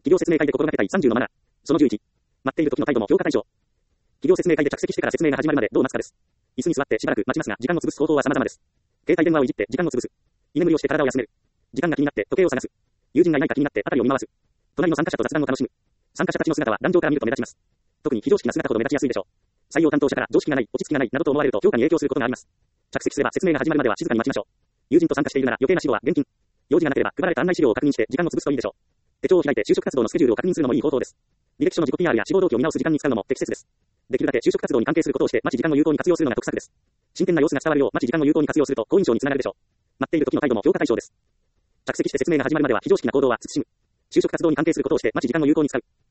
企業説明会で心がけたい30のマナー。その11。待っている時の態度も評価対象。企業説明会で着席してから説明が始まるまでどう待つかです。椅子に座ってしばらく待ちますが、時間を潰す方法は様々です。携帯電話をいじって時間を潰す。居眠りをして体を休める。時間が気になって時計を探す。友人がいないか気になって辺りを見回す。隣の参加者と雑談を楽しむ。参加者たちの姿は壇上から見ると目立ちます。特に非常識な姿ほど目立ちやすいでしょう。採用担当者から常識がない、落ち着きがないなどと思われると評価に影響することがあります。着席すれば説明が始まるまでは静かに待ちましょう。友人と参加しているなら余計な指導は厳禁。用事がなければ配られた案内資料を確認して時間を潰すといいでしょう。手帳を開いて就職活動のスケジュールを確認するのもいい方法です。履歴書の自己 PR や志望動機を見直す時間に使うのも適切です。できるだけ就職活動に関係することをして待ち時間を有効に活用するのが得策です。真剣な様子が伝わるよう待ち時間を有効に活用すると好印象につながるでしょう。待っている時の態度も評価対象です。着席して説明が始まるまでは非常識な行動は慎む。就職活動に関係することをして待ち時間を有効に使う。